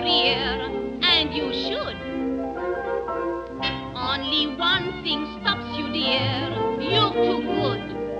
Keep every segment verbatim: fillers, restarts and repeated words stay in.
career, and you should. Only one thing stops you, dear, you're too good.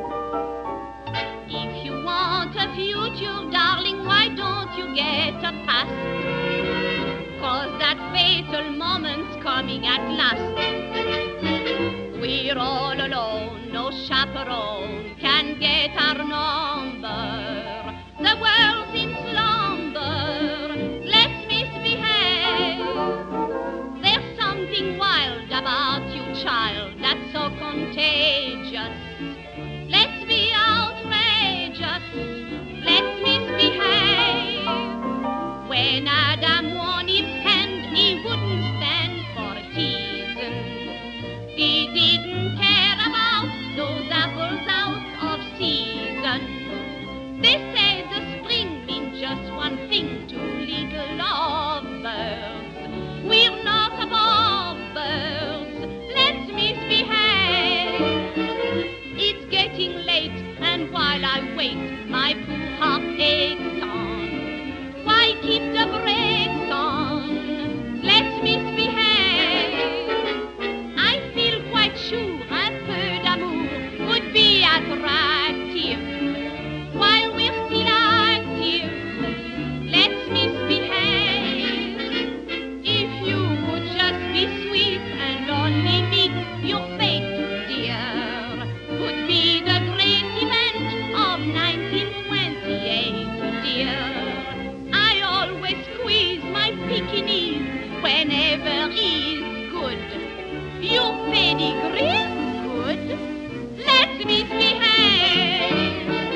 If you want a future, darling, why don't you get a past? 'Cause that fatal moment's coming at last. We're all alone, no chaperone can get our number. The world's in slumber, let's misbehave. There's something wild about you, child, that's so contagious. Let's be outrageous, let's misbehave. When Adam won Eve's hand, he wouldn't stand for teasing. He didn't care about those apples out of season. They say the spring means just one thing to little lovebirds. We're not above birds, let's misbehave. It's getting late, and while I wait, my poor heart aches on. Why keep the brakes on? Let's misbehave. I feel quite sure un peu d'amour would be attractive. While we're still active, let's misbehave. If you would just be sweet and only meet your fate, dear, would be the great event of nineteen twenty-eight, dear. I always squeeze my Pekingese whenever he's good. Your pedigree's good, let's misbehave.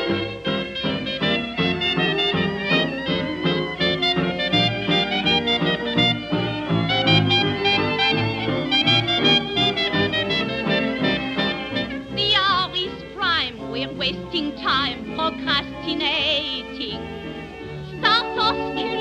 The hour is prime, we're wasting time procrastinating. Start or skill